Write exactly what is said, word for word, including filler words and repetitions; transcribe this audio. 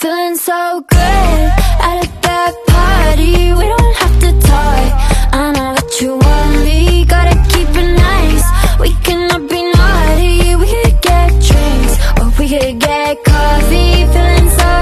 Feeling so good at a bad party. We don't have to talk, I know what you want me. Gotta keep it nice, we cannot be naughty. We could get drinks, or we could get coffee. Feeling so